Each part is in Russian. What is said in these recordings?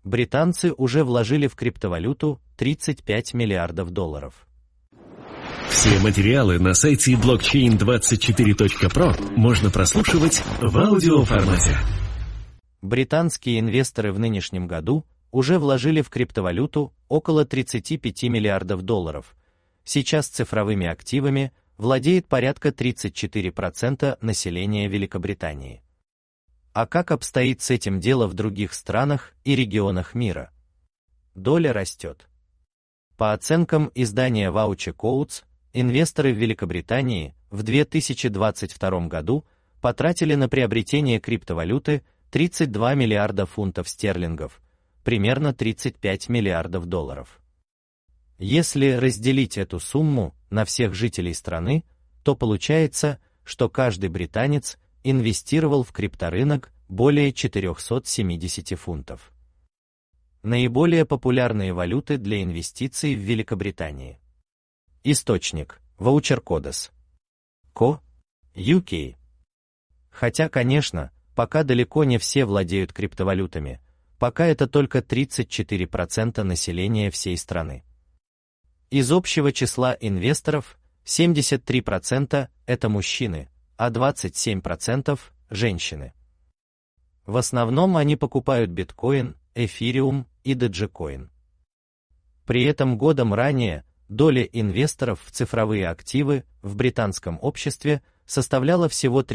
Британцы уже вложили в криптовалюту 35 миллиардов долларов. Все материалы на сайте blockchain24.pro можно прослушивать в аудиоформате. Британские инвесторы в нынешнем году уже вложили в криптовалюту около 35 миллиардов долларов. Сейчас цифровыми активами владеет порядка 34% населения Великобритании. А как обстоит с этим дело в других странах и регионах мира? Доля растет. По оценкам издания Voucher Codes, инвесторы в Великобритании в 2022 году потратили на приобретение криптовалюты 32 миллиарда фунтов стерлингов, примерно 35 миллиардов долларов. Если разделить эту сумму на всех жителей страны, то получается, что каждый британец инвестировал в крипторынок более 470 фунтов. Наиболее популярные валюты для инвестиций в Великобритании. Источник: Voucher Codes. Co. UK. Хотя, конечно, пока далеко не все владеют криптовалютами, пока это только 34% населения всей страны. Из общего числа инвесторов 73% это мужчины, а 27% – женщины. В основном они покупают биткоин, эфириум и доджикоин. При этом годом ранее доля инвесторов в цифровые активы в британском обществе составляла всего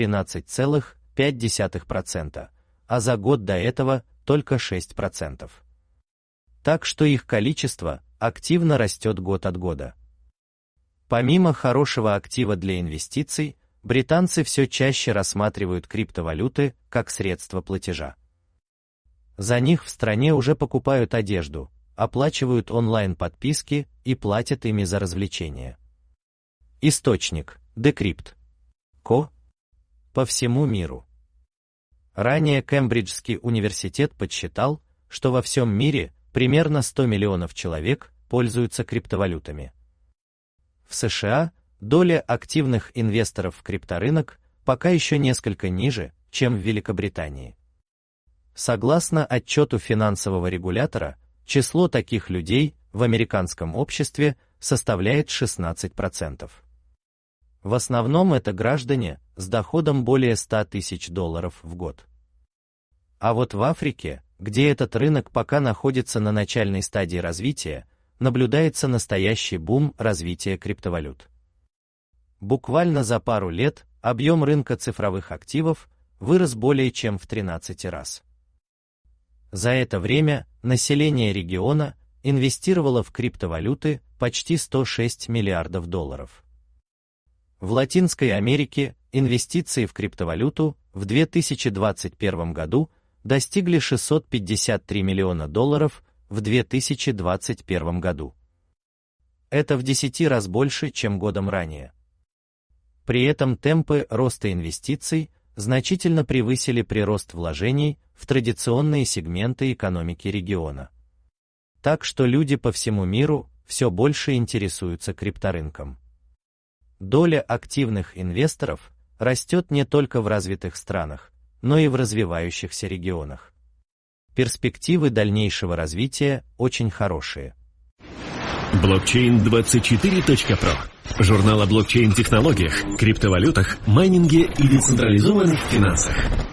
13,5%, а за год до этого только 6%. Так что их количество активно растет год от года. Помимо хорошего актива для инвестиций, британцы все чаще рассматривают криптовалюты как средство платежа. За них в стране уже покупают одежду, оплачивают онлайн-подписки и платят ими за развлечения. Источник: Decrypt. Co. По всему миру. Ранее Кембриджский университет подсчитал, что во всем мире примерно 100 миллионов человек пользуются криптовалютами. В США доля активных инвесторов в крипторынок пока еще несколько ниже, чем в Великобритании. Согласно отчету финансового регулятора, число таких людей в американском обществе составляет 16%. В основном это граждане с доходом более 100 тысяч долларов в год. А вот в Африке, где этот рынок пока находится на начальной стадии развития, наблюдается настоящий бум развития криптовалют. Буквально за пару лет объем рынка цифровых активов вырос более чем в 13 раз. За это время население региона инвестировало в криптовалюты почти 106 миллиардов долларов. В Латинской Америке инвестиции в криптовалюту в 2021 году достигли 653 миллиона долларов в 2021 году. Это в 10 раз больше, чем годом ранее. При этом темпы роста инвестиций значительно превысили прирост вложений в традиционные сегменты экономики региона. Так что люди по всему миру все больше интересуются крипторынком. Доля активных инвесторов растет не только в развитых странах, но и в развивающихся регионах. Перспективы дальнейшего развития очень хорошие. Blockchain24.pro. Журнал о блокчейн-технологиях, криптовалютах, майнинге и децентрализованных финансах.